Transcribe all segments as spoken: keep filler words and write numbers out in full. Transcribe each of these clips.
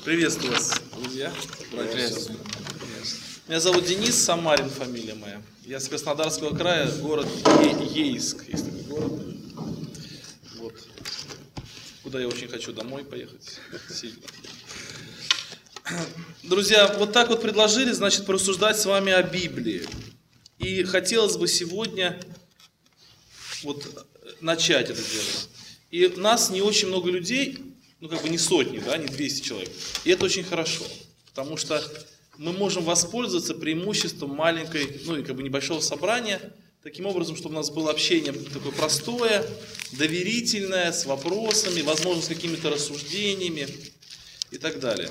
Приветствую вас, друзья. Приветствую. Меня зовут Денис, Самарин фамилия моя. Я с Краснодарского края, город Ейск. Есть такой город. Вот. Куда я очень хочу домой поехать. Сильно. Друзья, вот так вот предложили, значит, порассуждать с вами о Библии. И хотелось бы сегодня вот начать это дело. И нас не очень много людей, ну как бы не сотни, да, не двести человек. И это очень хорошо, потому что мы можем воспользоваться преимуществом маленькой, ну и как бы небольшого собрания, таким образом, чтобы у нас было общение такое простое, доверительное, с вопросами, возможно, с какими-то рассуждениями и так далее.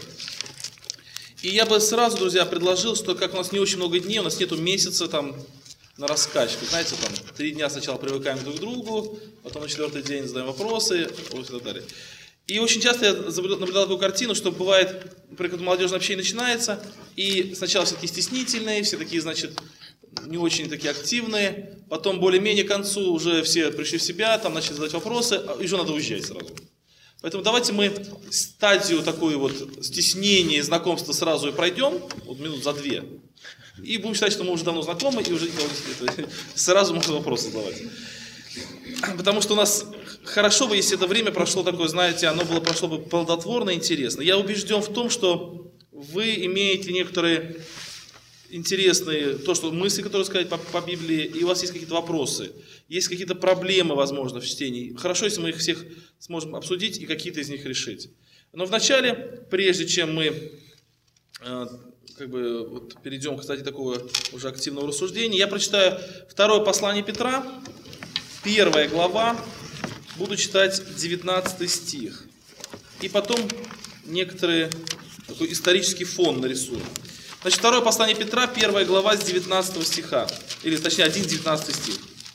И я бы сразу, друзья, предложил, что как у нас не очень много дней, у нас нету месяца там на раскачку. Знаете, там три дня сначала привыкаем друг к другу, потом на четвертый день задаем вопросы и так далее. И очень часто я наблюдал такую картину, что бывает, например, когда молодежное общение начинается, и сначала все такие стеснительные, все такие, значит, не очень такие активные, потом более-менее к концу уже все пришли в себя, там начали задать вопросы, и уже надо уезжать сразу. Поэтому давайте мы стадию такой вот стеснения и знакомства сразу и пройдем, вот минут за две, и будем считать, что мы уже давно знакомы, и уже никого не сразу можно вопросы задавать. Потому что у нас хорошо бы, если это время прошло такое, знаете, оно было прошло бы плодотворно и интересно. Я убежден в том, что вы имеете некоторые интересные, то, что мысли, которые сказать по, по Библии, и у вас есть какие-то вопросы, есть какие-то проблемы, возможно, в чтении. Хорошо, если мы их всех сможем обсудить и какие-то из них решить. Но вначале, прежде чем мы э, как бы, вот, перейдем к, кстати, такого уже активного рассуждения, я прочитаю второе послание Петра, первая глава, буду читать девятнадцатый стих. И потом некоторый такой исторический фон нарисую. Значит, второе послание Петра, первая глава с девятнадцатого стиха. Или точнее, один девятнадцатый стих.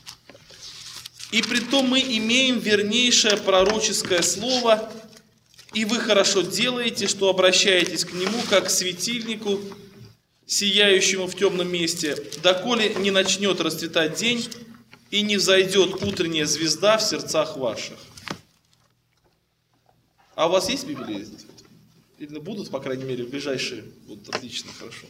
«И притом мы имеем вернейшее пророческое слово, и вы хорошо делаете, что обращаетесь к нему, как к светильнику, сияющему в темном месте, доколе не начнет расцветать день, и не взойдет утренняя звезда в сердцах ваших». А у вас есть Библия? Или будут, по крайней мере, в ближайшие? Вот, отлично, хорошо.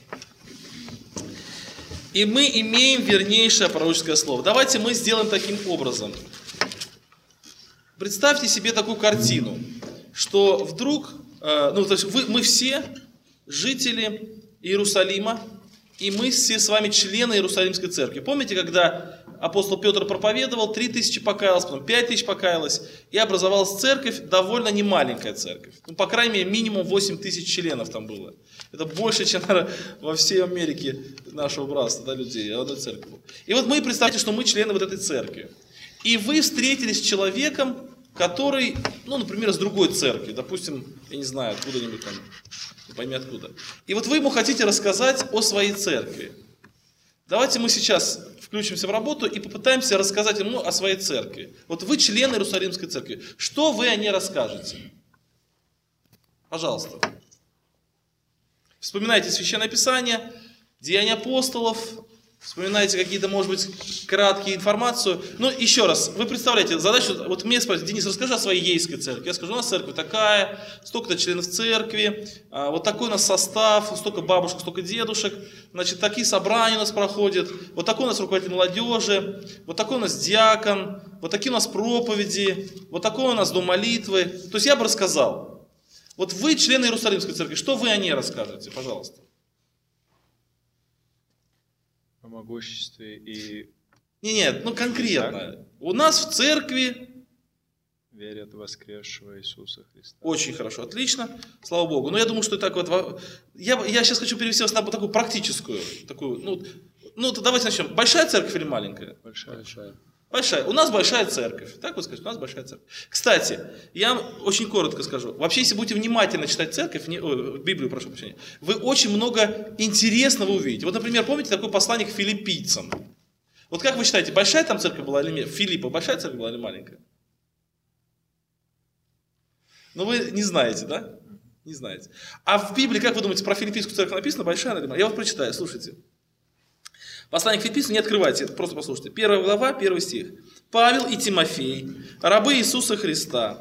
«И мы имеем вернейшее пророческое слово». Давайте мы сделаем таким образом. Представьте себе такую картину, что вдруг, э, ну, то есть вы, мы все жители Иерусалима, и мы все с вами члены Иерусалимской церкви. Помните, когда апостол Петр проповедовал, три тысячи покаялось, потом пять тысяч покаялось, и образовалась церковь, довольно немаленькая церковь. Ну, по крайней мере, минимум восемь тысяч членов там было. Это больше, чем, наверное, во всей Америке нашего братства, да, людей, одной церкви. И вот мы, представьте, что мы члены вот этой церкви. И вы встретились с человеком, который, ну, например, с другой церкви, допустим, я не знаю, откуда-нибудь там, не пойми откуда. И вот вы ему хотите рассказать о своей церкви. Давайте мы сейчас включимся в работу и попытаемся рассказать ему о своей церкви. Вот вы член Иерусалимской церкви. Что вы о ней расскажете? Пожалуйста. Вспоминайте Священное Писание, Деяния апостолов, вспоминайте какие-то, может быть, краткие информацию. Ну, еще раз, вы представляете, задачу, вот мне спросят: Денис, расскажи о своей ейской церкви. Я скажу: у нас церковь такая, столько-то членов церкви, вот такой у нас состав, столько бабушек, столько дедушек, значит, такие собрания у нас проходят, вот такой у нас руководитель молодежи, вот такой у нас диакон, вот такие у нас проповеди, вот такой у нас дом молитвы. То есть я бы рассказал. Вот вы члены Иерусалимской церкви, что вы о ней расскажете, пожалуйста? О могуществе и... Не, нет, ну конкретно. У нас в церкви... Верят в воскресшего Иисуса Христа. Очень хорошо, отлично, слава Богу. Но я думаю, что так вот... Я, я сейчас хочу перевести вас на такую практическую, такую, ну, ну давайте начнем. Большая церковь или маленькая? Большая. Большая. Большая. У нас большая церковь. Так вы скажете, у нас большая церковь. Кстати, я очень коротко скажу. Вообще, если будете внимательно читать церковь, не, о, Библию, прошу прощения, вы очень много интересного увидите. Вот, например, помните такое послание к филиппийцам? Вот как вы считаете, большая там церковь была или нет? Филиппа, большая церковь была или маленькая? Ну, вы не знаете, да? Не знаете. А в Библии, как вы думаете, про филиппийскую церковь написано, большая или маленькая? Я вот прочитаю, слушайте. Послание к Филиппийцам, не открывайте, это просто послушайте. Первая глава, первый стих. «Павел и Тимофей, рабы Иисуса Христа,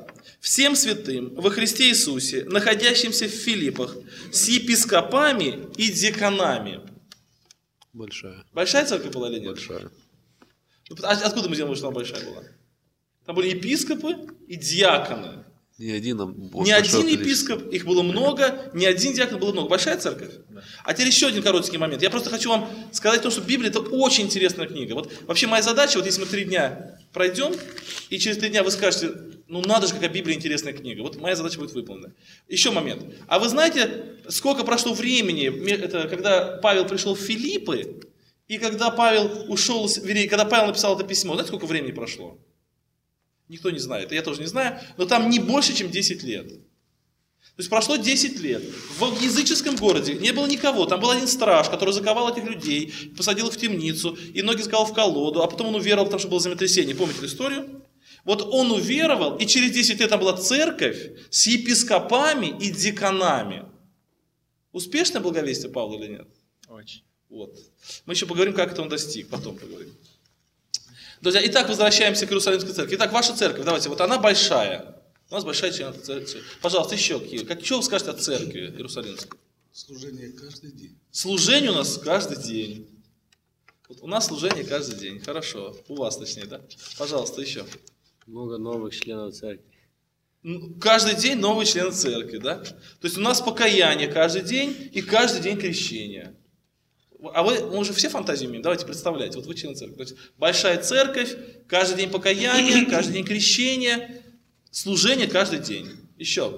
всем святым во Христе Иисусе, находящимся в Филиппах, с епископами и диаконами. Большая. Большая церковь была или нет? Большая. А откуда мы знаем, что она большая была? Там были епископы и диаконы. Не один, а не один епископ, их было много, не один диакон, было много. Большая церковь? Да. А теперь еще один короткий момент. Я просто хочу вам сказать то, что Библия это очень интересная книга. Вот вообще моя задача, вот если мы три дня пройдем, и через три дня вы скажете, ну надо же, какая Библия интересная книга. Вот моя задача будет выполнена. Еще момент. А вы знаете, сколько прошло времени, это, когда Павел пришел в Филиппы, и когда Павел ушел, вернее, когда Павел написал это письмо, знаете, сколько времени прошло? Никто не знает, я тоже не знаю, но там не больше, чем десять лет. То есть прошло десять лет. В языческом городе не было никого. Там был один страж, который заковал этих людей, посадил их в темницу, и ноги заковал в колоду, а потом он уверовал, потому что было землетрясение. Помните эту историю? Вот он уверовал, и через десять лет там была церковь с епископами и диаконами. Успешное благовестие Павла или нет? Очень. Вот. Мы еще поговорим, как это он достиг, потом поговорим. Друзья, итак, возвращаемся к Иерусалимской церкви. Итак, ваша церковь, давайте, вот она большая. У нас большая церковь. Пожалуйста, еще какие. Как, что вы скажете о церкви Иерусалимской? Служение каждый день. Служение у нас каждый день. Вот у нас служение каждый день. Хорошо. У вас точнее, да? Пожалуйста, еще. Много новых членов церкви. Каждый день новые члены церкви, да? То есть у нас покаяние каждый день и каждый день крещение. А вы, мы уже все фантазии имеем, давайте представляйте, вот вы члены церкви. То есть большая церковь, каждый день покаяние, каждый день крещение, служение каждый день. Еще.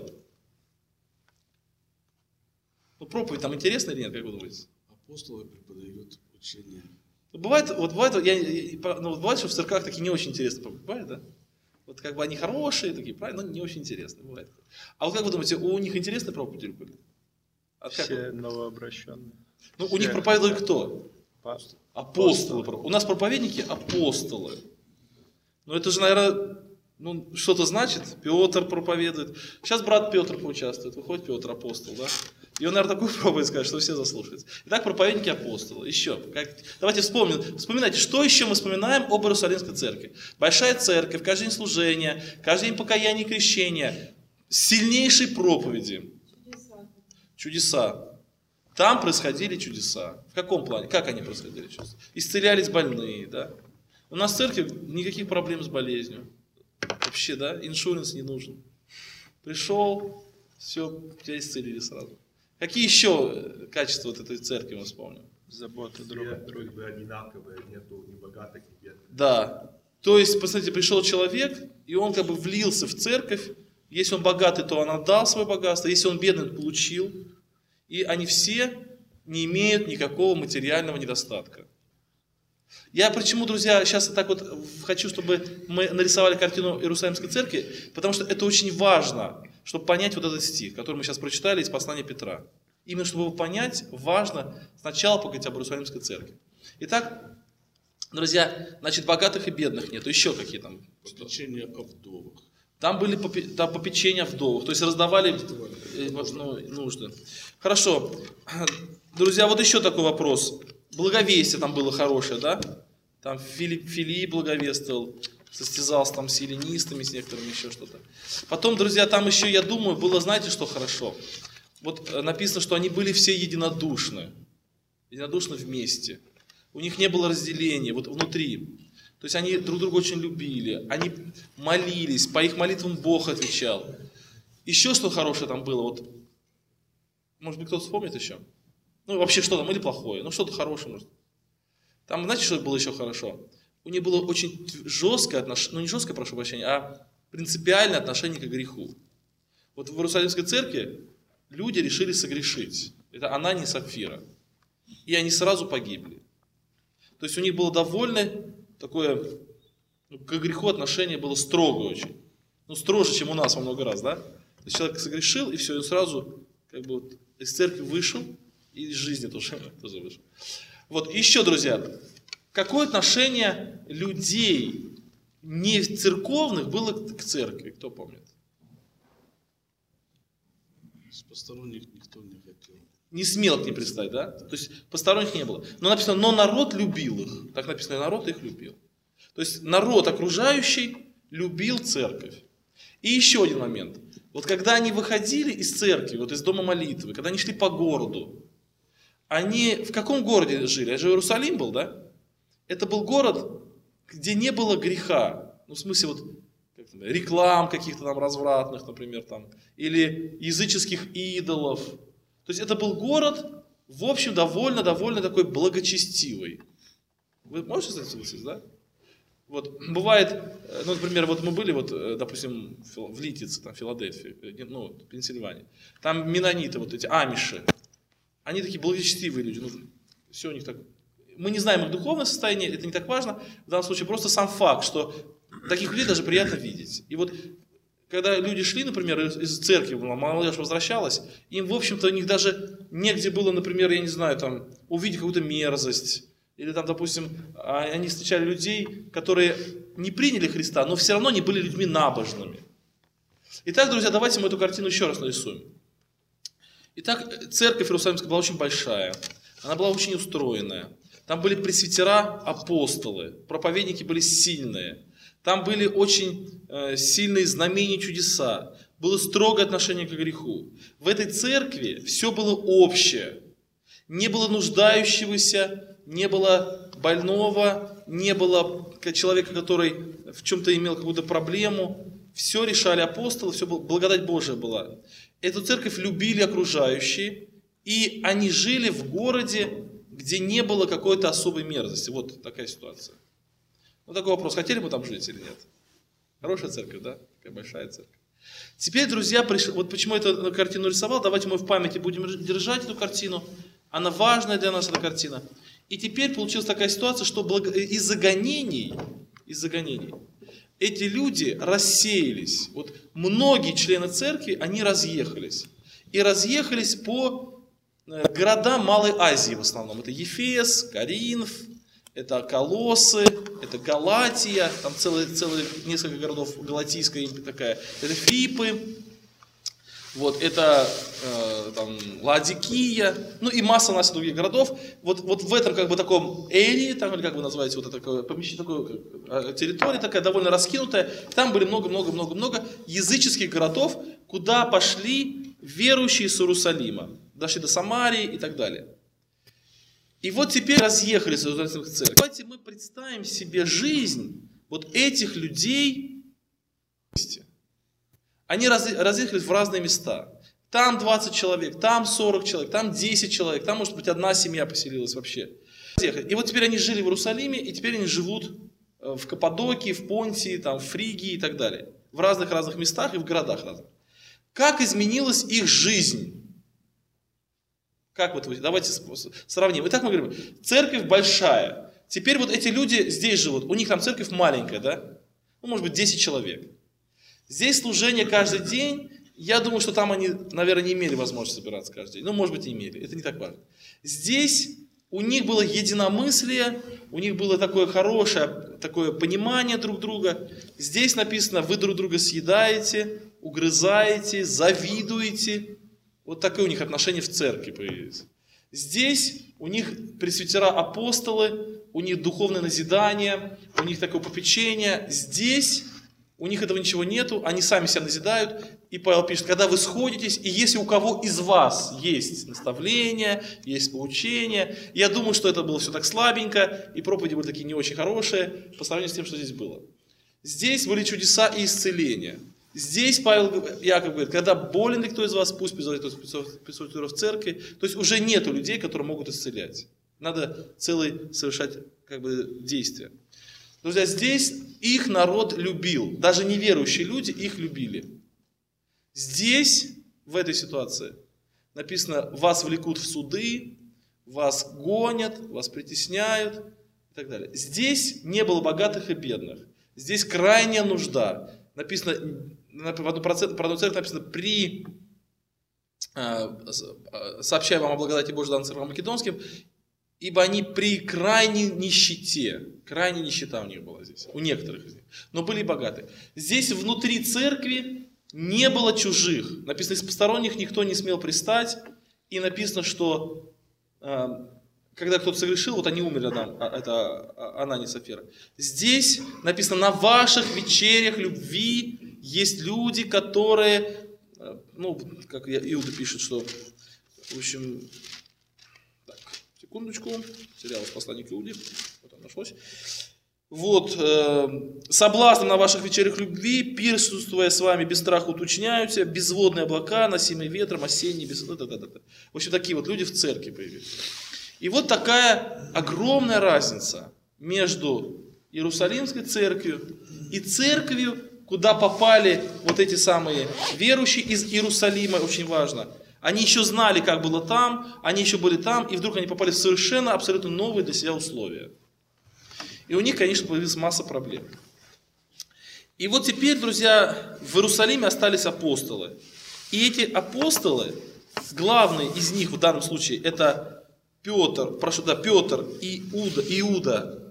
Ну, проповедь там интересная или нет, как вы думаете? Апостолы преподают учение. Бывает, вот бывает, я, ну, вот бывает, что в церквах такие не очень интересные проповеди, бывает, да? Вот как бы они хорошие, такие, правильно, но не очень интересные, бывает. А вот как вы думаете, у них интересные проповеди были? А Все новообращенные. Ну, у них проповедовали кто? Апостолы. Апостолы. У нас проповедники апостолы. Ну, это же, наверное, ну, что-то значит. Петр проповедует. Сейчас брат Петр поучаствует. Выходит Петр, апостол, да? И он, наверное, такую проповедь скажет, что все заслушаются. Итак, проповедники апостолы. Еще. Как... Давайте вспомним. Вспоминайте, что еще мы вспоминаем об Иерусалимской церкви. Большая церковь, каждый день служения, каждый день покаяния и крещения. Сильнейшие проповеди. Чудеса. Чудеса. Там происходили чудеса. В каком плане? Как они происходили чудеса? Исцелялись больные, да? У нас в церкви никаких проблем с болезнью. Вообще, да? Иншуренс не нужен. Пришел, все, тебя исцелили сразу. Какие еще качества вот этой церкви мы вспомним? Забота друг о друге. Одинаковые, нету ни богатых, ни бедных. Да. То есть, посмотрите, пришел человек, и он как бы влился в церковь. Если он богатый, то он отдал свое богатство. Если он бедный, то получил. И они все не имеют никакого материального недостатка. Я почему, друзья, сейчас так вот хочу, чтобы мы нарисовали картину Иерусалимской церкви, потому что это очень важно, чтобы понять вот этот стих, который мы сейчас прочитали из послания Петра. Именно чтобы его понять, важно сначала поговорить об Иерусалимской церкви. Итак, друзья, значит, богатых и бедных нету. Еще какие там? Попечение о вдовах. Там были там попечения о вдовах, то есть раздавали ну, нужды. Хорошо. Друзья, вот еще такой вопрос. Благовестие там было хорошее, да? Там Филипп, Филипп благовествовал, состязался там с эллинистами, с некоторыми еще что-то. Потом, друзья, там еще, я думаю, было, знаете, что хорошо? Вот написано, что они были все единодушны. Единодушны вместе. У них не было разделения, вот внутри. То есть они друг друга очень любили, они молились, по их молитвам Бог отвечал. Еще что хорошее там было, вот, может быть, кто-то вспомнит еще? Ну, вообще, что там, или плохое, ну, что-то хорошее, может. Там, знаете, что было еще хорошо? У них было очень жесткое отношение, ну, не жесткое, прошу прощения, а принципиальное отношение к греху. Вот в Иерусалимской церкви люди решили согрешить. Это Анания и Сапфира. И они сразу погибли. То есть у них было довольно такое, ну, к греху отношение было строгое очень. Ну, строже, чем у нас во много раз, да? То есть человек согрешил, и все, и он сразу как бы вот из церкви вышел, и из жизни тоже, тоже вышел. Вот, еще, друзья, какое отношение людей не церковных было к церкви, кто помнит? С посторонних никто не хотел. Не смел к ним пристать, да? То есть посторонних не было. Но написано, но народ любил их. Так написано, народ их любил. То есть народ окружающий любил церковь. И еще один момент. Вот когда они выходили из церкви, вот из дома молитвы, когда они шли по городу, они в каком городе жили? Это же Иерусалим был, да? Это был город, где не было греха. Ну, в смысле, вот как там, реклам каких-то там развратных, например, там, или языческих идолов. То есть это был город, в общем, довольно-довольно такой благочестивый. Вы можете согласиться, да? Вот, бывает, ну, например, вот мы были, вот, допустим, в Литице, там, в Филадельфии, ну, в Пенсильвании. Там менониты, вот эти амиши. Они такие благочестивые люди. Ну, все у них так. Мы не знаем их духовное состояние, это не так важно. В данном случае просто сам факт, что таких людей даже приятно видеть. И вот, когда люди шли, например, из, из церкви, молодежь возвращалась, им, в общем-то, у них даже негде было, например, я не знаю, там, увидеть какую-то мерзость. Или там, допустим, они встречали людей, которые не приняли Христа, но все равно не были людьми набожными. Итак, друзья, давайте мы эту картину еще раз нарисуем. Итак, церковь Иерусалимская была очень большая, она была очень устроенная. Там были пресвитера, апостолы, проповедники были сильные. Там были очень э, сильные знамения, чудеса. Было строгое отношение к греху. В этой церкви все было общее. Не было нуждающегося, не было больного, не было человека, который в чем-то имел какую-то проблему. Все решали апостолы, все было, благодать Божия была. Эту церковь любили окружающие, и они жили в городе, где не было какой-то особой мерзости. Вот такая ситуация. Ну, такой вопрос, хотели бы там жить или нет? Хорошая церковь, да? Такая большая церковь. Теперь, друзья, пришли, вот почему я эту картину рисовал, давайте мы в памяти будем держать эту картину. Она важная для нас, эта картина. И теперь получилась такая ситуация, что из-за гонений, из-за гонений эти люди рассеялись. Вот многие члены церкви, они разъехались. И разъехались по городам Малой Азии в основном. Это Ефес, Коринф, это Колоссы, это Галатия, там целые, целые несколько городов, Галатийская такая, это Фипы, вот, это э, там, Ладикия, ну и масса у нас других городов. Вот, вот в этом как бы таком эрии, там, или как вы называете, вот это такое помещение, такое, э, территория такая довольно раскинутая, там были много-много-много-много языческих городов, куда пошли верующие с Иерусалима, дошли до Самарии и так далее. И вот теперь разъехались в Иерусалимских церквях. Давайте мы представим себе жизнь вот этих людей. Они разъехались в разные места. Там двадцать человек, там сорок человек, там десять человек, там, может быть, одна семья поселилась вообще. И вот теперь они жили в Иерусалиме, и теперь они живут в Каппадокии, в Понтии, там, в Фригии и так далее. В разных-разных местах и в городах разных. Как изменилась их жизнь? Как вот вы, давайте сравним. Итак, мы говорим, церковь большая. Теперь вот эти люди здесь живут, у них там церковь маленькая, да? Ну, может быть, десять человек. Здесь служение каждый день. Я думаю, что там они, наверное, не имели возможности собираться каждый день. Ну, может быть, и имели. Это не так важно. Здесь у них было единомыслие, у них было такое хорошее такое понимание друг друга. Здесь написано, вы друг друга съедаете, угрызаете, завидуете. Вот такое у них отношение в церкви появилось. Здесь у них пресвитера апостолы, у них духовное назидание, у них такое попечение. Здесь у них этого ничего нету, они сами себя назидают. И Павел пишет, когда вы сходитесь, и если у кого из вас есть наставление, есть поучение, я думаю, что это было все так слабенько, и проповеди были такие не очень хорошие, по сравнению с тем, что здесь было. Здесь были чудеса и исцеления. Здесь Павел Яков говорит, когда болен ли кто из вас, пусть присутствует в церкви. То есть уже нету людей, которые могут исцелять. Надо целый совершать как бы действия. Друзья, здесь их народ любил. Даже неверующие люди их любили. Здесь, в этой ситуации, написано, вас влекут в суды, вас гонят, вас притесняют и так далее. Здесь не было богатых и бедных. Здесь крайняя нужда. Написано, в одну процент, про одну церковь написано, при, сообщая вам о благодати Божьей, данной церквам македонским, ибо они при крайней нищете, крайняя нищета у них была здесь, у некоторых из них, но были богаты. Здесь внутри церкви не было чужих. Написано, из посторонних никто не смел пристать. И написано, что э, когда кто-то согрешил, вот они умерли, Адам, это Анания и Сапфира. Здесь написано, на ваших вечерях любви есть люди, которые, ну, как Иуда пишет, что, в общем, так, секундочку, терял послание к Иуде, вот оно нашлось. Вот, э, соблазн на ваших вечерях любви, пиршествуя с вами без страха уточняются, безводные облака, носимые ветром, осенние, без... В общем, такие вот люди в церкви появились. И вот такая огромная разница между Иерусалимской церковью и церковью, куда попали вот эти самые верующие из Иерусалима, очень важно. Они еще знали, как было там, они еще были там, и вдруг они попали в совершенно, абсолютно новые для себя условия. И у них, конечно, появилась масса проблем. И вот теперь, друзья, в Иерусалиме остались апостолы. И эти апостолы, главный из них в данном случае, это Петр, прошу, да, Петр, Иуда, Иуда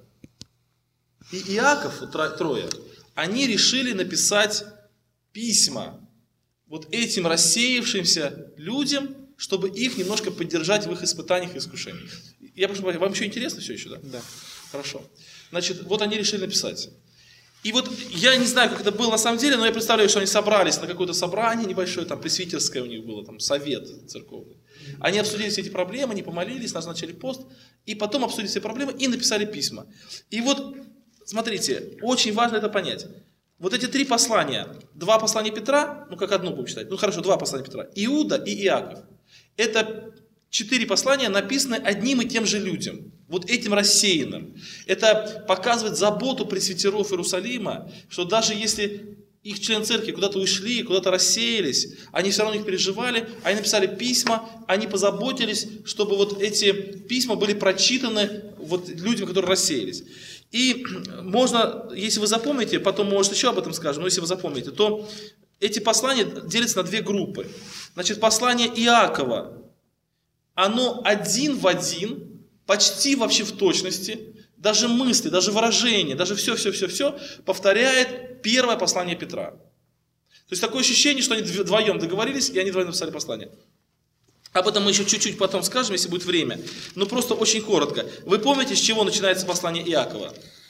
и Иаков, трое, они решили написать письма вот этим рассеявшимся людям, чтобы их немножко поддержать в их испытаниях и искушениях. Я прошу, вам еще интересно все еще, да? Да. Хорошо. Значит, вот они решили написать. И вот я не знаю, как это было на самом деле, но я представляю, что они собрались на какое-то собрание небольшое, там пресвитерское у них было, там совет церковный. Они обсудили все эти проблемы, они помолились, назначили пост, и потом обсудили все проблемы и написали письма. И вот, смотрите, очень важно это понять. Вот эти три послания, два послания Петра, ну как одно будем читать, ну хорошо, два послания Петра, Иуда и Иаков. Это четыре послания написаны одним и тем же людям, вот этим рассеянным. Это показывает заботу пресвитеров Иерусалима, что даже если их члены церкви куда-то ушли, куда-то рассеялись, они все равно их переживали, они написали письма, они позаботились, чтобы вот эти письма были прочитаны вот людям, которые рассеялись. И можно, если вы запомните, потом, может, еще об этом скажем, но если вы запомните, то эти послания делятся на две группы. Значит, послание Иакова, оно один в один, почти вообще в точности, даже мысли, даже выражения, даже все-все-все-все повторяет первое послание Петра. То есть такое ощущение, что они вдвоем договорились, и они вдвоем написали послание. Об этом мы еще чуть-чуть потом скажем, если будет время. Но просто очень коротко. Вы помните, с чего начинается послание Иакова?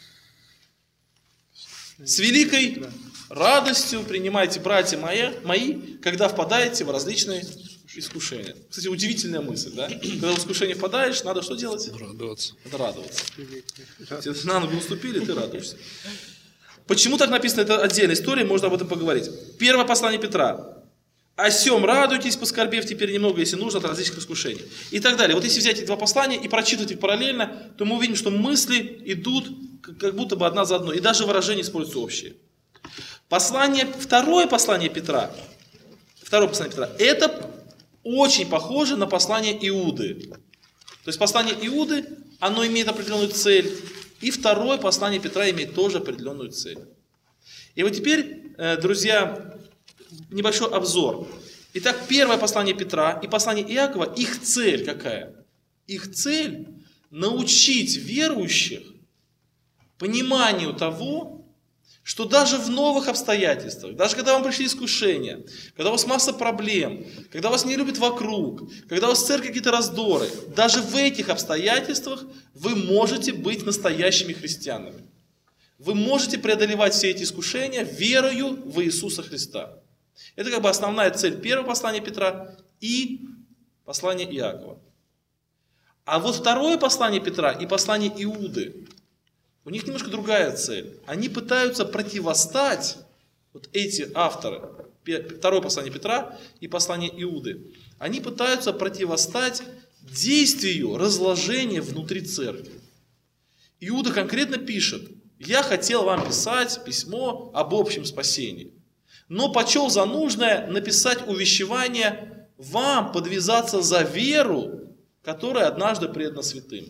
С великой радостью принимайте, братья мои, мои, когда впадаете в различные искушения. Кстати, удивительная мысль, да? Когда в искушение впадаешь, надо что делать? Радоваться. Надо радоваться. Тебе на ногу наступили, ты радуешься. Почему так написано? Это отдельная история, можно об этом поговорить. Первое послание Петра. «О сем радуйтесь, поскорбев теперь немного, если нужно, от различных искушений». И так далее. Вот если взять эти два послания и прочитать их параллельно, то мы увидим, что мысли идут как будто бы одна за одной. И даже выражения используются общие. Послание, второе послание Петра, второе послание Петра, это очень похоже на послание Иуды. То есть послание Иуды, оно имеет определенную цель. И второе послание Петра имеет тоже определенную цель. И вот теперь, друзья, небольшой обзор. Итак, первое послание Петра и послание Иакова, их цель какая? Их цель научить верующих пониманию того, что даже в новых обстоятельствах, даже когда вам пришли искушения, когда у вас масса проблем, когда вас не любят вокруг, когда у вас в церкви какие-то раздоры, даже в этих обстоятельствах вы можете быть настоящими христианами. Вы можете преодолевать все эти искушения верою в Иисуса Христа. Это как бы основная цель первого послания Петра и послания Иакова. А вот второе послание Петра и послание Иуды, у них немножко другая цель. Они пытаются противостать, вот эти авторы, второе послание Петра и послание Иуды, они пытаются противостать действию разложения внутри церкви. Иуда конкретно пишет: «Я хотел вам писать письмо об общем спасении, но почел за нужное написать увещевание вам подвязаться за веру, которая однажды предана святым».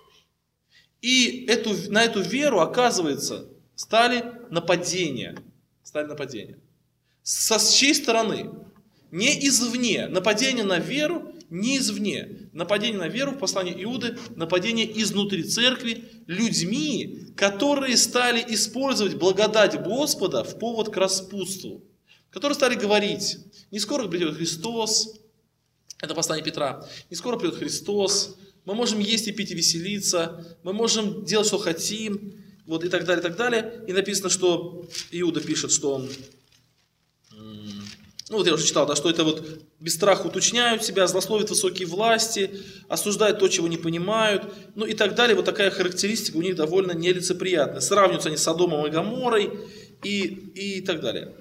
И эту, на эту веру, оказывается, стали нападения. Стали нападения. Со, с чьей стороны? Не извне. Нападение на веру не извне. Нападение на веру в послании Иуды, нападение изнутри церкви людьми, которые стали использовать благодать Господа в повод к распутству. Которые стали говорить: не скоро придет Христос, это послание Петра, не скоро придет Христос, мы можем есть и пить и веселиться, мы можем делать, что хотим, вот, и так далее, и так далее. И написано, что Иуда пишет, что он Ну вот я уже читал, да, что это вот без страха уточняют себя, злословят высокие власти, осуждают то, чего не понимают, ну и так далее. Вот такая характеристика у них довольно нелицеприятная. Сравниваются они с Содомом и Гоморрой и, и так далее.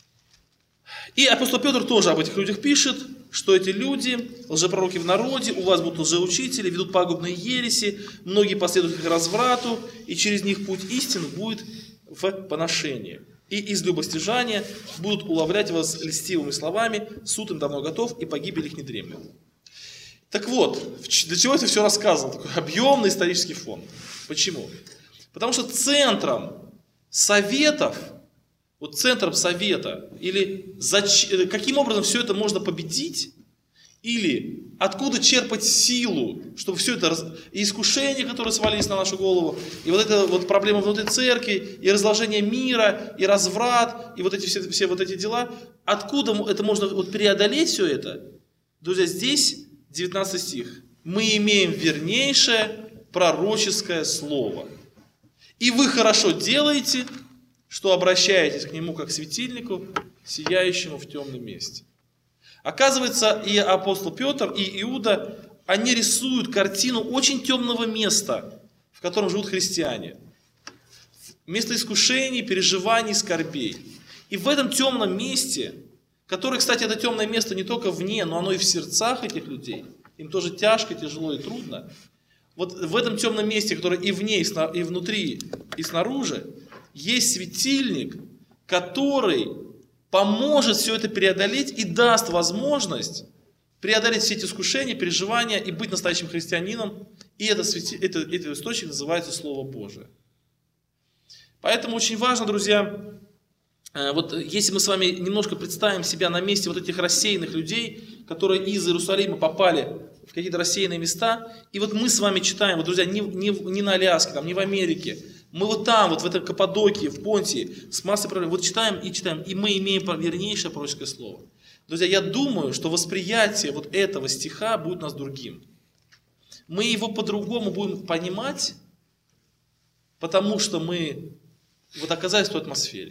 И апостол Петр тоже об этих людях пишет, что эти люди, лжепророки в народе, у вас будут лжеучители, ведут пагубные ереси, многие последуют их разврату, и через них путь истины будет в поношении. И из любостяжания будут уловлять вас льстивыми словами, суд им давно готов, и погибель их не дремлет. Так вот, для чего это все рассказано? Такой объемный исторический фон. Почему? Потому что центром советов, вот центром совета, или зач... каким образом все это можно победить, или откуда черпать силу, чтобы все это, раз... и искушения, которые свалились на нашу голову, и вот эта вот проблема внутри церкви, и разложение мира, и разврат, и вот эти все, все вот эти дела, откуда это можно вот преодолеть все это? Друзья, здесь девятнадцатый стих. Мы имеем вернейшее пророческое слово. И вы хорошо делаете, что обращаетесь к нему как к светильнику, сияющему в темном месте. Оказывается, и апостол Петр, и Иуда, они рисуют картину очень темного места, в котором живут христиане. Место искушений, переживаний, скорбей. И в этом темном месте, которое, кстати, это темное место не только вне, но оно и в сердцах этих людей, им тоже тяжко, тяжело и трудно. Вот в этом темном месте, которое и вне, и внутри, и снаружи, есть светильник, который поможет все это преодолеть и даст возможность преодолеть все эти искушения, переживания и быть настоящим христианином. И это, это, этот источник называется Слово Божие. Поэтому очень важно, друзья, вот если мы с вами немножко представим себя на месте вот этих рассеянных людей, которые из Иерусалима попали в какие-то рассеянные места, и вот мы с вами читаем, вот, друзья, не, не, не на Аляске, там, не в Америке, мы вот там, вот в этой Каппадокии, в Понтии, с массой проблем, вот читаем и читаем, и мы имеем вернейшее пророческое слово. Друзья, я думаю, что восприятие вот этого стиха будет у нас другим. Мы его по-другому будем понимать, потому что мы вот оказались в той атмосфере.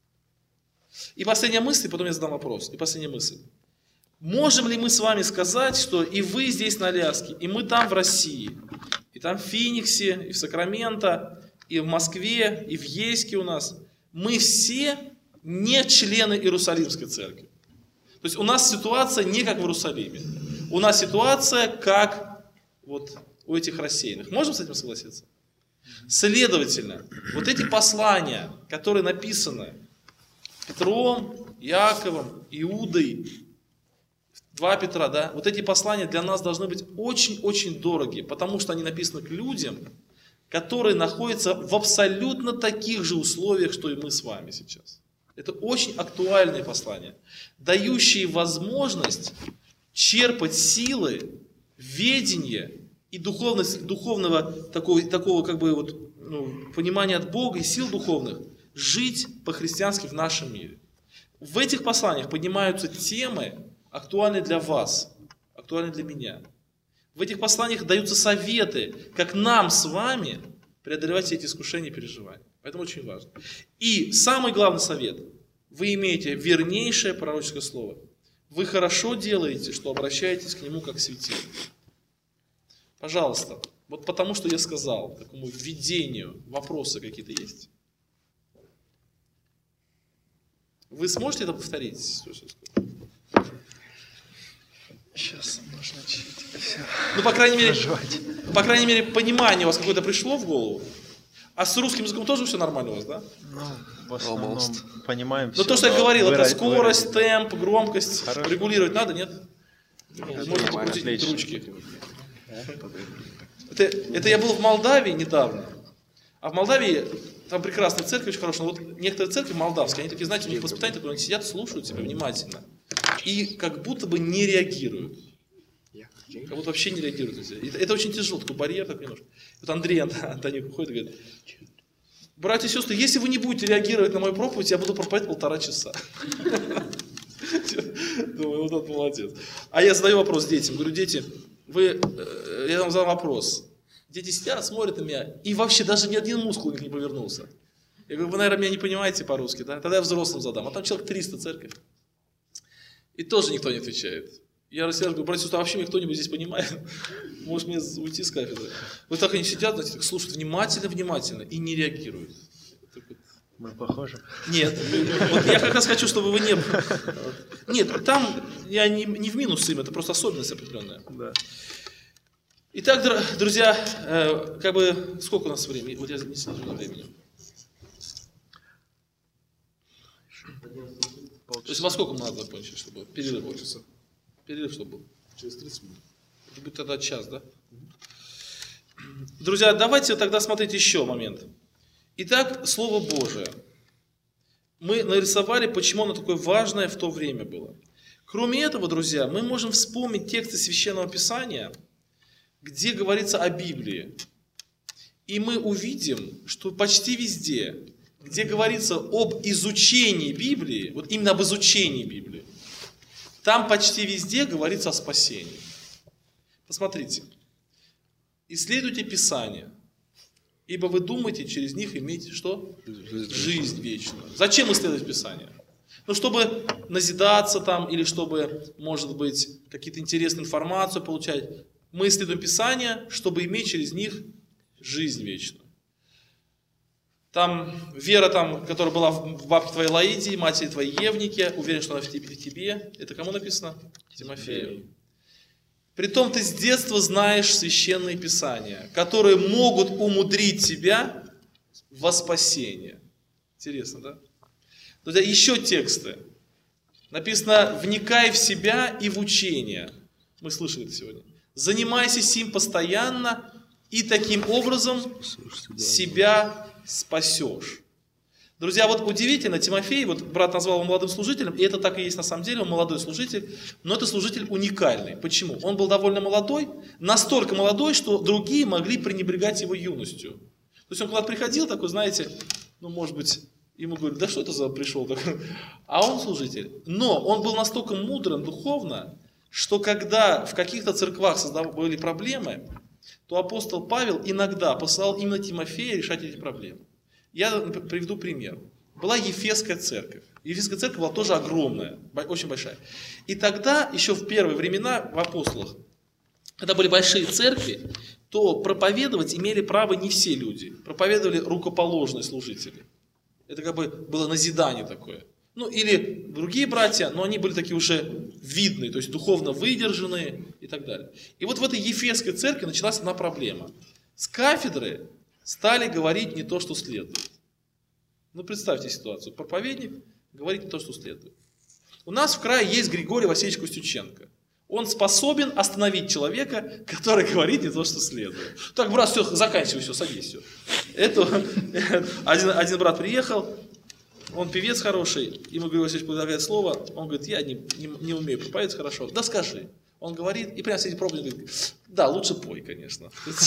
И последняя мысль, потом я задам вопрос, и последняя мысль. Можем ли мы с вами сказать, что и вы здесь на Аляске, и мы там в России, и там в Финиксе, и в Сакраменто, и в Москве, и в Ейске у нас, мы все не члены Иерусалимской церкви. То есть у нас ситуация не как в Иерусалиме. У нас ситуация как вот у этих рассеянных. Можем с этим согласиться? Следовательно, вот эти послания, которые написаны Петром, Яковом, Иудой, два Петра, да, вот эти послания для нас должны быть очень-очень дороги, потому что они написаны к людям, которые находятся в абсолютно таких же условиях, что и мы с вами сейчас. Это очень актуальные послания, дающие возможность черпать силы, ведение и духовность, духовного такого, такого как бы вот, ну, понимания от Бога и сил духовных, жить по-христиански в нашем мире. В этих посланиях поднимаются темы, актуальные для вас, актуальные для меня. В этих посланиях даются советы, как нам с вами преодолевать все эти искушения и переживания. Поэтому очень важно. И самый главный совет. Вы имеете вернейшее пророческое слово. Вы хорошо делаете, что обращаетесь к нему как к светильнику. Пожалуйста, вот потому что я сказал, такому введению, вопросы какие-то есть? Вы сможете это повторить? Сейчас нужно читать все. Ну, по крайней мере, по крайней мере, понимание у вас какое-то пришло в голову. А с русским языком тоже все нормально у вас, да? Ну, в основном понимаем все. Ну, то, что я говорил, это Выра- скорость, выразить. темп, громкость. Хорошо. Регулировать надо, нет? Можете покрутить Отлично. ручки. Это, это я был в Молдавии недавно. А в Молдавии там прекрасная церковь, очень хорошая. Но вот некоторые церкви молдавские, они такие, знаете, у них воспитание такое, они сидят, слушают тебя внимательно. И как будто бы не реагируют. Как будто вообще не реагируют. Это, это очень тяжело, такой барьер так немножко. Вот Андрей Антоник уходит и говорит: братья и сестры, если вы не будете реагировать на мою проповедь, я буду проповедовать полтора часа. Думаю, вот он молодец. А я задаю вопрос детям. Говорю: дети, вы, я вам задал вопрос. Дети сидят, смотрят на меня, и вообще даже ни один мускул у них не повернулся. Я говорю: вы, наверное, меня не понимаете по-русски, да? Тогда я взрослым задам. А там человек триста церковь. И тоже никто не отвечает. Я рассказываю, говорю, братья, а вообще меня кто-нибудь здесь понимает? Может мне уйти с кафедры? Вот так они сидят, знаете, так слушают внимательно-внимательно и не реагируют. Мы похожи? Нет. Вот я как раз хочу, чтобы вы не... Нет, там я не, не в минус им, это просто особенность определенная. Да. Итак, друзья, э, как бы, сколько у нас времени? Вот я не слежу за временем. То есть во сколько надо закончить, чтобы перерыв полчаса? Перерыв чтобы был? Через тридцать минут. Это будет тогда час, да? Друзья, давайте тогда смотреть еще момент. Итак, Слово Божие. Мы нарисовали, почему оно такое важное в то время было. Кроме этого, друзья, мы можем вспомнить тексты Священного Писания, где говорится о Библии. И мы увидим, что почти везде, где говорится об изучении Библии, вот именно об изучении Библии, там почти везде говорится о спасении. Посмотрите. Исследуйте Писание, ибо вы думаете через них иметь что? Жизнь, Жизнь вечную. Зачем исследовать Писание? Ну, чтобы назидаться там, или чтобы, может быть, какие-то интересные информацию получать. Мы исследуем Писание, чтобы иметь через них жизнь вечную. Там вера, там, которая была в бабке твоей Лаидии, матери твоей Евнике, уверен, что она в тебе, в тебе. Это кому написано? Тимофею. Притом ты с детства знаешь священные Писания, которые могут умудрить тебя во спасение. Интересно, да? Друзья, еще тексты. Написано: вникай в себя и в учение. Мы слышали это сегодня. Занимайся сим постоянно, и таким образом себя спасешь. Друзья, вот удивительно, Тимофей, вот брат назвал его молодым служителем, и это так и есть на самом деле, он молодой служитель, но это служитель уникальный. Почему? Он был довольно молодой, настолько молодой, что другие могли пренебрегать его юностью. То есть он когда приходил, такой, знаете, ну, может быть, ему говорят, да что это за пришел такой? А он служитель. Но он был настолько мудрым духовно, что когда в каких-то церквах были проблемы, то апостол Павел иногда посылал именно Тимофея решать эти проблемы. Я приведу пример. Была Ефесская церковь. Ефесская церковь была тоже огромная, очень большая. И тогда, еще в первые времена, в апостолах, когда были большие церкви, то проповедовать имели право не все люди. Проповедовали рукоположные служители. Это как бы было назидание такое. Ну, или другие братья, но они были такие уже видные, то есть духовно выдержанные и так далее. И вот в этой Ефесской церкви началась одна проблема. С кафедры стали говорить не то, что следует. Ну, представьте ситуацию. Проповедник говорит не то, что следует. У нас в крае есть Григорий Васильевич Костюченко. Он способен остановить человека, который говорит не то, что следует. Так, брат, все, заканчивай, все, садись, все. Это, один, один брат приехал, он певец хороший, ему Григорий Васильевич предлагает слово, он говорит, я не, не, не умею проповедовать хорошо. Да скажи. Он говорит, и прямо среди пробника говорит, да, лучше пой, конечно.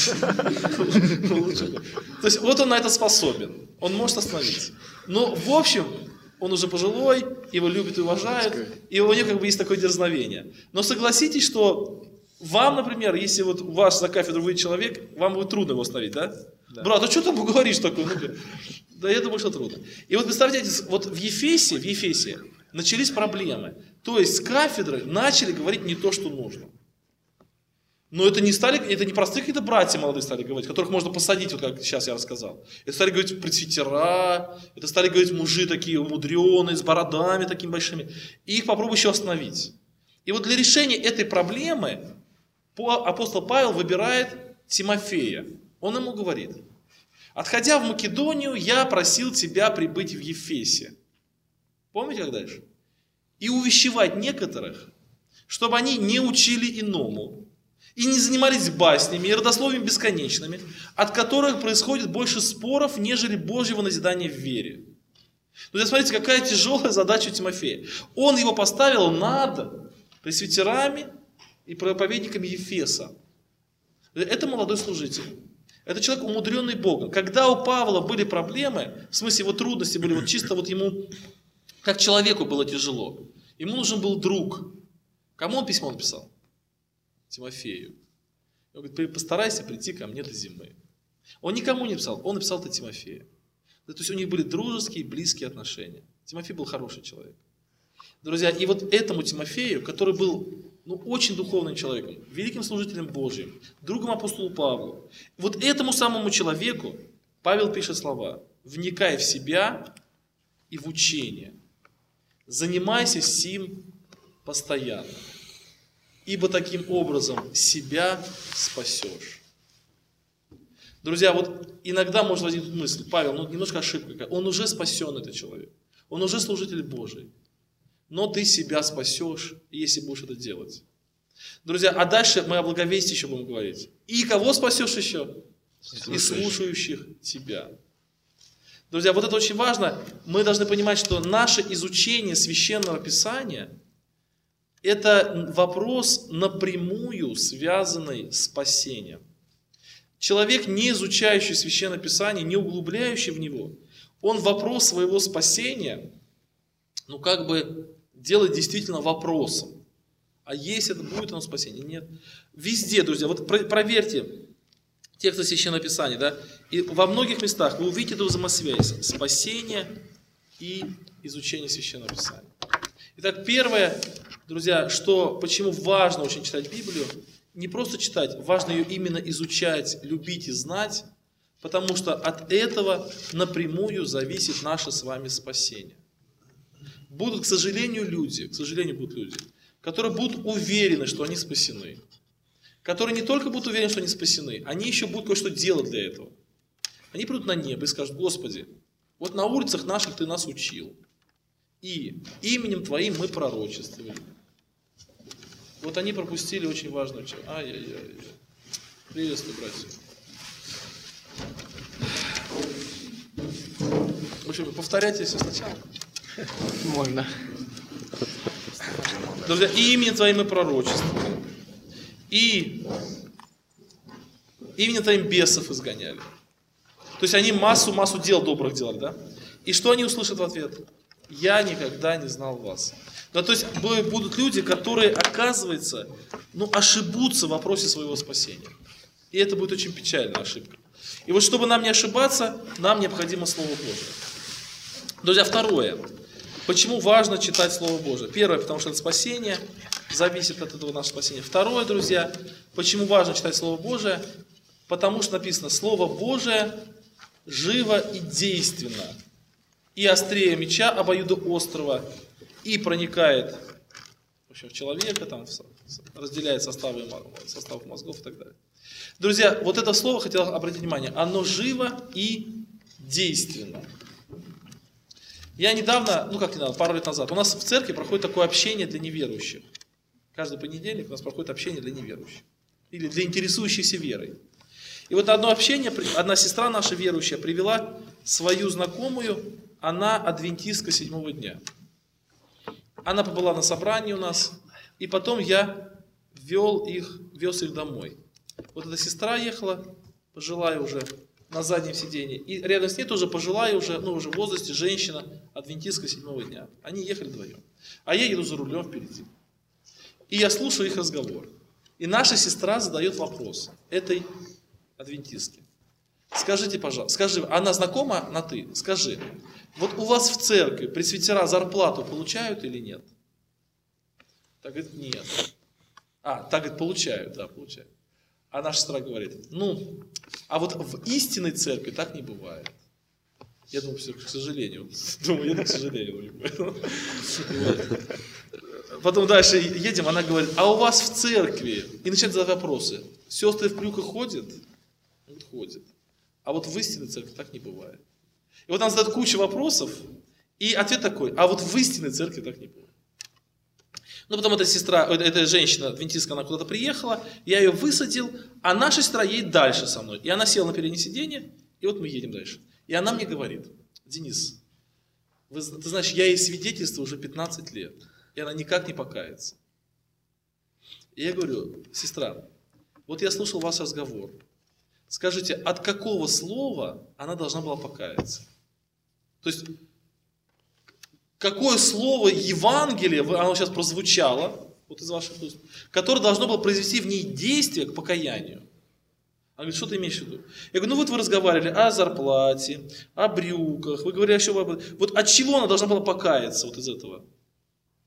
То есть вот он на это способен, он может остановиться. Но в общем, он уже пожилой, его любят и уважают, и у него как бы есть такое дерзновение. Но согласитесь, что вам, например, если вот у вас за кафедру выйдет человек, вам будет трудно его остановить, да? Да. Брат, а что ты говоришь такое? Ну-ка. Да я думаю, что трудно. И вот представьте, вот в Ефесе, в Ефесе начались проблемы. То есть с кафедры начали говорить не то, что нужно. Но это не стали, это не простые какие-то братья молодые стали говорить, которых можно посадить, вот как сейчас я рассказал. Это стали говорить пресвитера, это стали говорить мужи такие умудренные, с бородами такими большими. И их попробуй еще остановить. И вот для решения этой проблемы апостол Павел выбирает Тимофея. Он ему говорит: отходя в Македонию, я просил тебя прибыть в Ефесе. Помните, как дальше? И увещевать некоторых, чтобы они не учили иному, и не занимались баснями и родословиями бесконечными, от которых происходит больше споров, нежели Божьего назидания в вере. Ну, смотрите, какая тяжелая задача у Тимофея. Он его поставил над пресвитерами и проповедниками Ефеса. Это молодой служитель. Это человек, умудренный Богом. Когда у Павла были проблемы, в смысле его трудности были, вот чисто вот ему, как человеку было тяжело. Ему нужен был друг. Кому он письмо написал? Тимофею. Он говорит, постарайся прийти ко мне до зимы. Он никому не писал, он написал это Тимофею. То есть у них были дружеские, близкие отношения. Тимофей был хороший человек. Друзья, и вот этому Тимофею, который был ну, очень духовным человеком, великим служителем Божьим, другом апостолу Павлу, вот этому самому человеку Павел пишет слова: «Вникай в себя и в учение, занимайся сим постоянно, ибо таким образом себя спасешь». Друзья, вот иногда может возникнуть мысль: Павел, ну немножко ошибка, он уже спасен, этот человек, он уже служитель Божий, но ты себя спасешь, если будешь это делать. Друзья, а дальше мы о благовестии еще будем говорить. И кого спасешь еще? И слушающих тебя. Друзья, вот это очень важно. Мы должны понимать, что наше изучение Священного Писания – это вопрос напрямую связанный с спасением. Человек, не изучающий Священное Писание, не углубляющий в него, он вопрос своего спасения, ну как бы делает действительно вопросом. А есть это, будет оно спасение? Нет. Везде, друзья, вот проверьте тексты Священного Писания, да, и во многих местах вы увидите эту взаимосвязь спасения и изучения Священного Писания. Итак, первое, друзья, что, почему важно очень читать Библию, не просто читать, важно ее именно изучать, любить и знать, потому что от этого напрямую зависит наше с вами спасение. Будут, к сожалению, люди, к сожалению, будут люди, которые будут уверены, что они спасены. Которые не только будут уверены, что они спасены, они еще будут кое-что делать для этого. Они придут на небо и скажут: Господи, вот на улицах наших Ты нас учил, и именем Твоим мы пророчествовали. Вот они пропустили очень важную часть. Ай-яй-яй. Приветствую, братья. В общем, повторяйте все сначала. Можно. Друзья, и именем Твоим мы пророчествовали. И именем Твоим бесов изгоняли. То есть они массу-массу дел добрых делали, да? И что они услышат в ответ? Я никогда не знал вас. Да, то есть будут люди, которые, оказывается, ну, ошибутся в вопросе своего спасения. И это будет очень печальная ошибка. И вот чтобы нам не ошибаться, нам необходимо Слово Божие. Друзья, второе. Почему важно читать Слово Божие? Первое, потому что это спасение, зависит от этого наше спасение. Второе, друзья, почему важно читать Слово Божие? Потому что написано: Слово Божие живо и действенно, и острее меча обоюдоострого, и проникает в общем, в человека, там, разделяет составы, состав мозгов и так далее. Друзья, вот это слово, хотел обратить внимание, оно живо и действенно. Я недавно, ну как недавно, пару лет назад, у нас в церкви проходит такое общение для неверующих. Каждый понедельник у нас проходит общение для неверующих. Или для интересующихся верой. И вот одно общение, одна сестра наша верующая привела свою знакомую, она адвентистка седьмого дня. Она побыла на собрании у нас, и потом я вел их, вез их домой. Вот эта сестра ехала, пожилая уже, на заднем сиденье, и рядом с ней тоже пожилая уже, ну уже в возрасте, женщина, адвентистка седьмого дня. Они ехали вдвоем, а я еду за рулем впереди. И я слушаю их разговор. И наша сестра задает вопрос этой адвентистке. Скажите, пожалуйста, скажи, она знакома на ты? Скажи, вот у вас в церкви пресвитера зарплату получают или нет? Так говорит, нет. А, так говорит, получают, да, получают. А наша сестра говорит, ну, а вот в истинной церкви так не бывает. Я думаю, все, к сожалению. Думаю, я к сожалению. Потом дальше едем, она говорит, а у вас в церкви? И начинает задавать вопросы. Сестры в клюках ходят? Говорит, ходят. А вот в истинной церкви так не бывает. И вот она задает кучу вопросов, и ответ такой, а вот в истинной церкви так не бывает. Ну, потом эта сестра, эта женщина, адвентистка, она куда-то приехала, я ее высадил, а наша сестра едет дальше со мной. И она села на переднее сиденье, и вот мы едем дальше. И она мне говорит, Денис, вы, ты знаешь, я ей свидетельствую уже пятнадцать лет, и она никак не покается. И я говорю, сестра, вот я слушал ваш разговор. Скажите, от какого слова она должна была покаяться? То есть, какое слово Евангелие, оно сейчас прозвучало, вот из ваших уст, которое должно было произвести в ней действие к покаянию? Она говорит, что ты имеешь в виду? Я говорю, ну вот вы разговаривали о зарплате, о брюках, вы говорили еще об... Вот от чего она должна была покаяться вот из этого?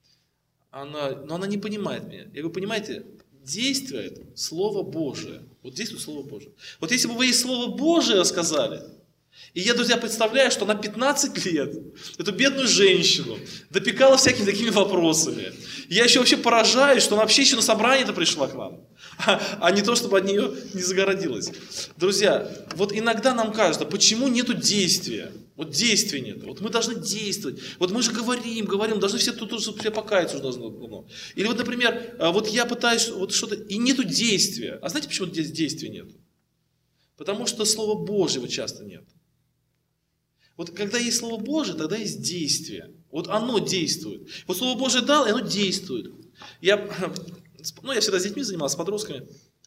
она, но она не понимает меня. Я говорю, понимаете, действует Слово Божие. Вот действует Слово Божие. Вот если бы вы ей Слово Божие сказали, и я, друзья, представляю, что она пятнадцать лет эту бедную женщину допекала всякими такими вопросами. Я еще вообще поражаюсь, что она вообще еще на собрание-то пришла к нам, а, а не то, чтобы от нее не загородилась. Друзья, вот иногда нам кажется, почему нету действия? Вот действия нет. Вот мы должны действовать. Вот мы же говорим, говорим, должны все тут уже все покаяться уже должно. Или вот, например, вот я пытаюсь вот что-то, и нету действия. А знаете, почему здесь действия нет? Потому что Слова Божьего часто нет. Вот когда есть Слово Божие, тогда есть действие. Вот оно действует. Вот Слово Божие дал, и оно действует. Я, ну, я всегда с детьми занимался, с подростками.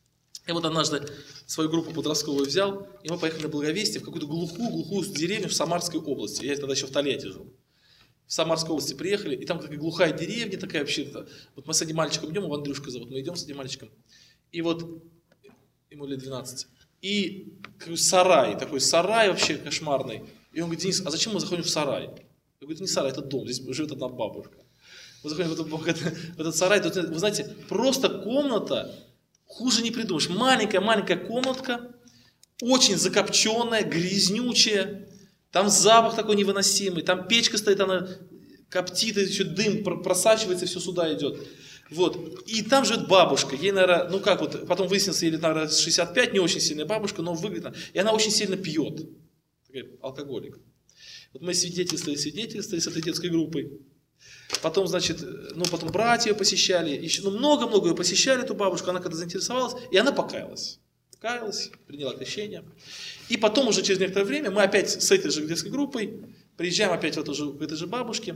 Я вот однажды свою группу подростковую взял, и мы поехали на Благовестие в какую-то глухую-глухую деревню в Самарской области. Я тогда еще в Тольятти жил. В Самарской области приехали, и там такая глухая деревня такая вообще. Вот мы с одним мальчиком идем, его Андрюшка зовут, мы идем с этим мальчиком. И вот ему лет двенадцать. И сарай, такой сарай вообще кошмарный. И он говорит, Денис, а зачем мы заходим в сарай? Я говорю, это не сарай, это дом, здесь живет одна бабушка. Мы заходим в этот, в этот сарай, тут, вы знаете, просто комната, хуже не придумаешь. Маленькая-маленькая комнатка, очень закопченная, грязнючая, там запах такой невыносимый, там печка стоит, она коптит, и еще дым просачивается, все сюда идет. Вот. И там живет бабушка, ей, наверное, ну как вот, потом выяснилось, ей, наверное, шестьдесят пять, не очень сильная бабушка, но выглядит, и она очень сильно пьет. Алкоголик. Вот мы свидетельствовали, свидетельствовали с этой детской группой. Потом, значит, ну, потом братья ее посещали, еще, ну, много-много ее посещали, эту бабушку, она когда заинтересовалась, и она покаялась. Покаялась, приняла крещение. И потом уже через некоторое время мы опять с этой же детской группой приезжаем опять в эту же, к этой же бабушке.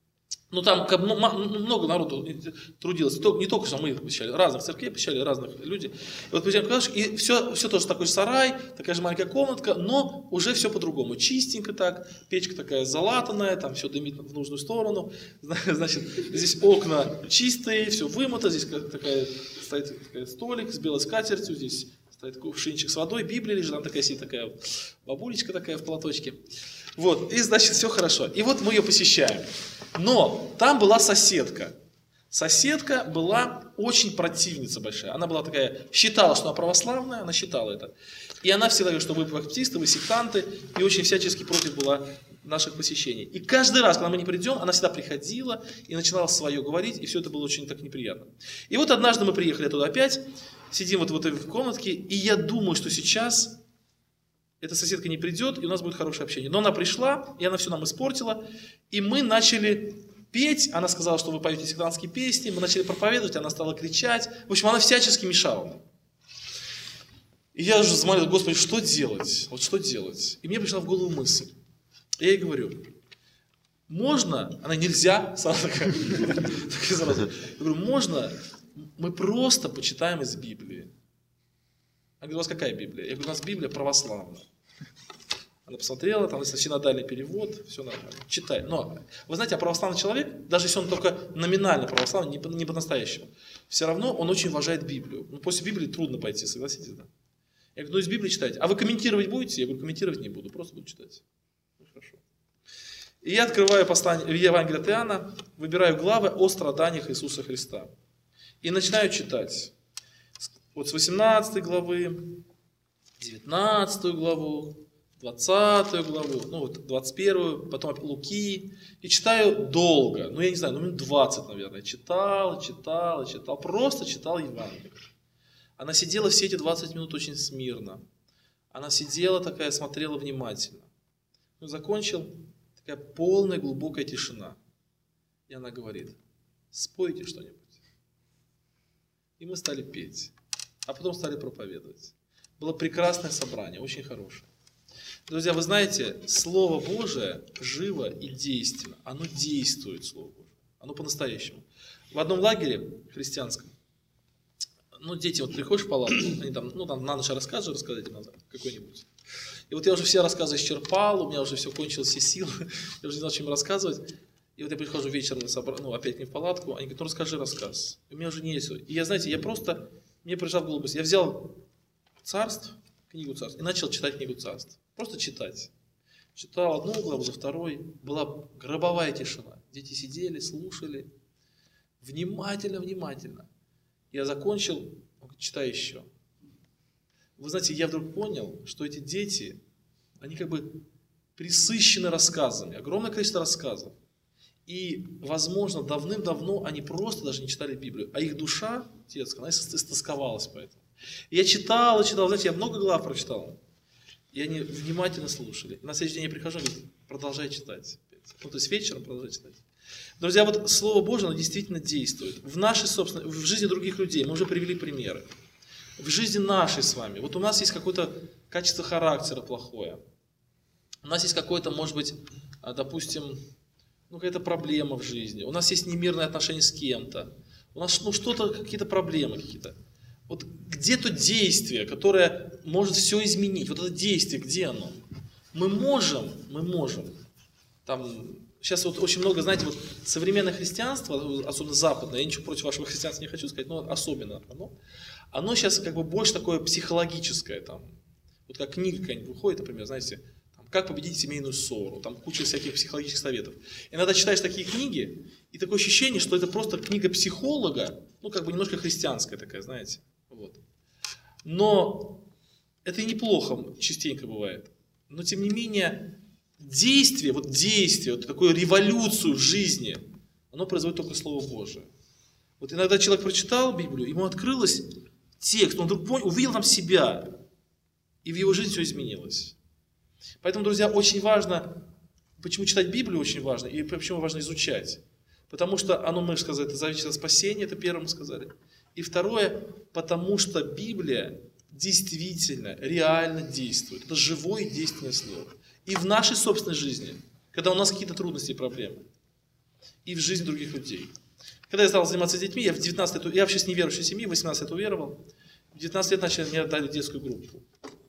Ну, там много народу трудилось, не только что мы посещали, разных церквей посещали, разных людей. И вот приезжаем к бабушке, и все, все тоже такой же сарай, такая же маленькая комнатка, но уже все по-другому. Чистенько так, печка такая залатанная, там все дымит в нужную сторону. Значит, здесь окна чистые, все вымыто, здесь такая, стоит такая столик с белой скатертью, здесь стоит кувшинчик с водой, Библия лежит, там такая сидит такая бабулечка такая в платочке. Вот, и значит, все хорошо. И вот мы ее посещаем. Но там была соседка. Соседка была очень противница большая. Она была такая, считала, что она православная, она считала это. И она всегда говорила, что вы баптисты, вы сектанты, и очень всячески против была наших посещений. И каждый раз, когда мы не придем, она всегда приходила и начинала свое говорить, и все это было очень так неприятно. И вот однажды мы приехали туда опять, сидим вот в этой комнатке, и я думаю, что сейчас эта соседка не придет, и у нас будет хорошее общение. Но она пришла, и она все нам испортила, и мы начали петь. Она сказала, что вы поете сектантские песни, мы начали проповедовать, она стала кричать. В общем, она всячески мешала. И я уже замолил, Господи, что делать? Вот что делать? И мне пришла в голову мысль. Я ей говорю, можно, она нельзя, сразу такая, сразу. Я говорю, можно, мы просто почитаем из Библии. Она говорит, у вас какая Библия? Я говорю, у нас Библия православная. Она посмотрела, там синодальный перевод, все нормально. Читай. Но, вы знаете, а православный человек, даже если он только номинально православный, не, по, не по-настоящему, все равно он очень уважает Библию. Ну, после Библии трудно пойти, согласитесь, да? Я говорю, ну из Библии читайте. А вы комментировать будете? Я говорю, комментировать не буду, просто буду читать. Ну, хорошо. И я открываю послание, Евангелие от Иоанна, выбираю главы о страданиях Иисуса Христа. И начинаю читать. Вот с восемнадцатой главы, девятнадцатую главу, двадцатую главу, ну вот двадцать первую, потом Луки. И читаю долго, ну я не знаю, ну минут двадцать, наверное. Читал, читал, читал, просто читал Евангелие. Она сидела все эти двадцать минут очень смирно. Она сидела такая, смотрела внимательно. Ну, закончил, такая полная глубокая тишина. И она говорит, спойте что-нибудь. И мы стали петь. А потом стали проповедовать. Было прекрасное собрание, очень хорошее. Друзья, вы знаете, Слово Божие живо и действенно. Оно действует, Слово Божие. Оно по-настоящему. В одном лагере христианском, ну, дети, вот приходишь в палату, они там, ну, там на ночь расскажут, рассказать назад какой-нибудь. И вот я уже все рассказы исчерпал, у меня уже все кончилось, все силы, я уже не знал, чем рассказывать. И вот я прихожу вечером, ну, опять к ним в палатку, они говорят, ну, расскажи рассказ. И у меня уже не есть. И я, знаете, я просто, мне пришла в голову, я взял Царств, книгу Царств, и начал читать книгу Царств. Просто читать. Читал одну главу, за второй. Была гробовая тишина. Дети сидели, слушали. Внимательно, внимательно. Я закончил, он говорит, читай еще. Вы знаете, я вдруг понял, что эти дети, они как бы пресыщены рассказами, огромное количество рассказов. И, возможно, давным-давно они просто даже не читали Библию, а их душа детская, она истосковалась по этому. И я читал, и читал, знаете, я много глав прочитал, и они внимательно слушали. И на следующий день я прихожу и говорю, продолжай читать. Ну, то есть вечером продолжай читать. Друзья, вот Слово Божие, оно действительно действует. В нашей собственной, в жизни других людей, мы уже привели примеры. В жизни нашей с вами. Вот у нас есть какое-то качество характера плохое. У нас есть какое-то, может быть, допустим, ну, какая-то проблема в жизни. У нас есть немирное отношение с кем-то. У нас ну, что-то, какие-то проблемы какие-то. Вот где то действие, которое может все изменить? Вот это действие, где оно? Мы можем, мы можем. Там, сейчас вот очень много, знаете, вот современное христианство, особенно западное, я ничего против вашего христианства не хочу сказать, но особенно оно, оно сейчас как бы больше такое психологическое. Там. Вот как книга какая-нибудь выходит, например, знаете, «Как победить семейную ссору», там куча всяких психологических советов. Иногда читаешь такие книги, и такое ощущение, что это просто книга психолога, ну, как бы немножко христианская такая, знаете. Вот. Но это и неплохо частенько бывает. Но, тем не менее, действие, вот действие, вот такую революцию в жизни, оно производит только Слово Божие. Вот иногда человек прочитал Библию, ему открылось текст, он вдруг понял, увидел там себя, и в его жизни все изменилось. Поэтому, друзья, очень важно, почему читать Библию очень важно, и почему важно изучать. Потому что оно, мы же сказали, это зависит от спасения, это первое мы сказали. И второе, потому что Библия действительно, реально действует. Это живое и действенное слово. И в нашей собственной жизни, когда у нас какие-то трудности и проблемы, и в жизни других людей. Когда я стал заниматься с детьми, я в девятнадцать лет, я вообще с неверующей семьи, в восемнадцать лет уверовал, в девятнадцать лет начали, мне дали детскую группу.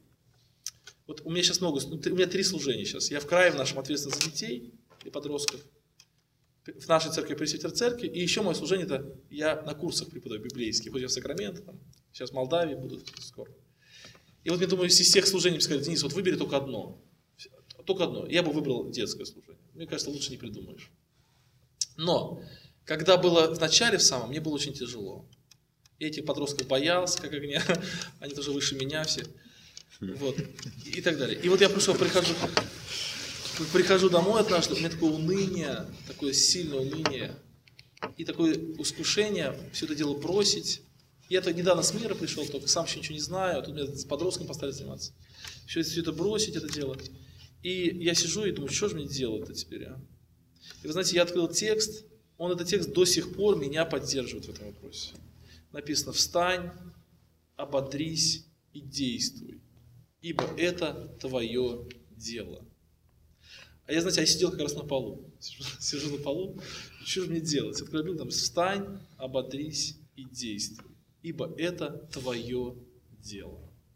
Вот у меня сейчас много, у меня три служения сейчас. Я в крае в нашем ответственном за детей и подростков, в нашей церкви, Пресвитер церкви, и еще мое служение, это я на курсах преподаю библейские, хоть я в Сакраменто, там, сейчас в Молдавии буду скоро. И вот мне думаю, из всех служений сказали, Денис, вот выбери только одно, только одно. Я бы выбрал детское служение. Мне кажется, лучше не придумаешь. Но, когда было в начале, в самом, мне было очень тяжело. Я этих подростков боялся, как огня, они тоже выше меня все. Вот, и так далее. И вот я пришел, прихожу, прихожу домой однажды, у меня такое уныние, такое сильное уныние, и такое искушение все это дело бросить. Я-то недавно с мира пришел, только сам еще ничего не знаю, а тут меня с подростком поставили заниматься. Все, все это бросить, это дело. И я сижу и думаю, что же мне делать-то теперь, а? И вы знаете, я открыл текст, он, этот текст до сих пор меня поддерживает в этом вопросе. Написано, встань, ободрись и действуй, ибо это твое дело. А я, знаете, я сидел как раз на полу, сижу, сижу на полу, что же мне делать? Открыл Библию, там, встань, ободрись и действуй, ибо это твое дело.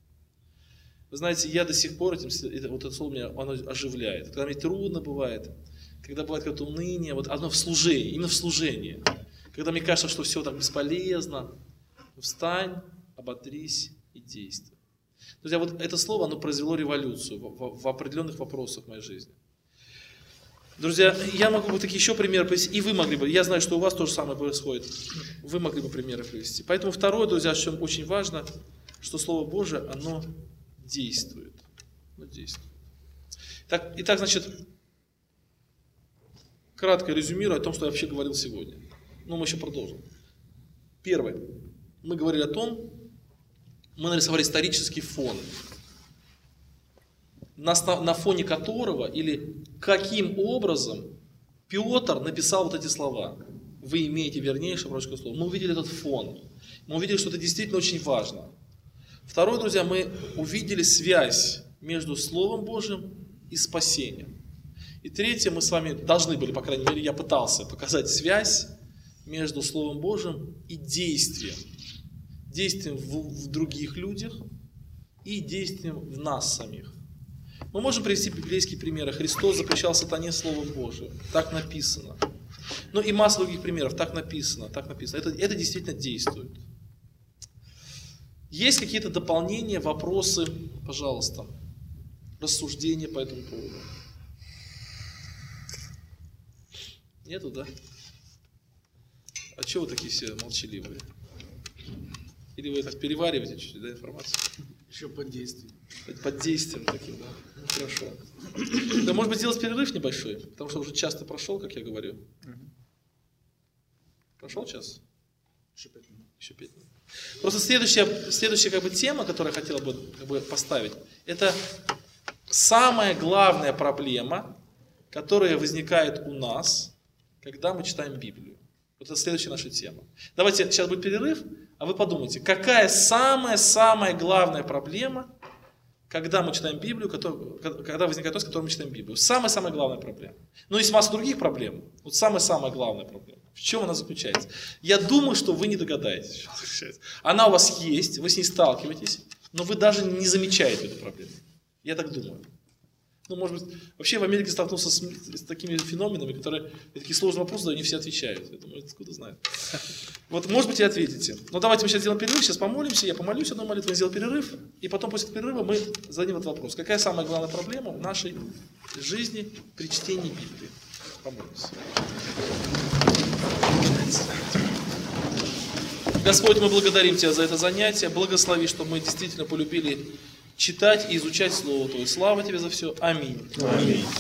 Вы знаете, я до сих пор, этим, это, вот это слово меня оно оживляет. Когда мне трудно бывает, когда бывает какое-то уныние, вот одно в служении, именно в служении. Когда мне кажется, что все так бесполезно, встань, оботрись и действуй. Друзья, вот это слово, оно произвело революцию в, в, в определенных вопросах в моей жизни. Друзья, я могу бы такие еще примеры привести, и вы могли бы, я знаю, что у вас то же самое происходит, вы могли бы примеры привести. Поэтому второе, друзья, о чем очень важно, что Слово Божие, оно действует. Оно действует. Так, итак, значит, кратко резюмирую о том, что я вообще говорил сегодня. Но мы еще продолжим. Первое. Мы говорили о том, мы нарисовали исторический фон, на, на фоне которого или каким образом Петр написал вот эти слова. Вы имеете вернейшее пророческое слово. Мы увидели этот фон. Мы увидели, что это действительно очень важно. Второе, друзья, мы увидели связь между Словом Божьим и спасением. И третье, мы с вами должны были, по крайней мере, я пытался показать связь между Словом Божьим и действием. Действием в, в других людях и действием в нас самих. Мы можем привести библейские примеры. Христос запрещал сатане Словом Божиим. Так написано. Ну и масса других примеров. Так написано. Так написано. Это, это действительно действует. Есть какие-то дополнения, вопросы? Пожалуйста. Рассуждения по этому поводу. Нету, да? А чего вы такие все молчаливые? Или вы так перевариваете чуть-чуть, да, информацию? Еще под действием. Под, под действием таким, да? Ну, хорошо. Да, может быть, сделать перерыв небольшой, потому что уже часто прошел, как я говорю. Прошел час? Еще пять минут. Еще пять минут. Просто следующая, следующая как бы, тема, которую я хотел бы, как бы, поставить, это самая главная проблема, которая возникает у нас, когда мы читаем Библию. Вот это следующая наша тема. Давайте, сейчас будет перерыв, а вы подумайте, какая самая-самая главная проблема, когда мы читаем Библию, когда возникает то, с которой мы читаем Библию. Самая-самая главная проблема. Ну, есть масса других проблем. Вот самая-самая главная проблема. В чем она заключается? Я думаю, что вы не догадаетесь, в чем она заключается. Она у вас есть, вы с ней сталкиваетесь, но вы даже не замечаете эту проблему. Я так думаю. Ну, может быть, вообще в Америке столкнулся с, с такими феноменами, которые, такие сложные вопросы, они все отвечают. Я думаю, откуда знают. Вот, может быть, и ответите. Но давайте мы сейчас сделаем перерыв, сейчас помолимся, я помолюсь одной молитвой, сделаю перерыв, и потом после перерыва мы зададим этот вопрос. Какая самая главная проблема в нашей жизни при чтении Библии? Помолимся. Господь, мы благодарим Тебя за это занятие. Благослови, чтобы мы действительно полюбили читать и изучать Слово Твое. Слава Тебе за все. Аминь. Аминь.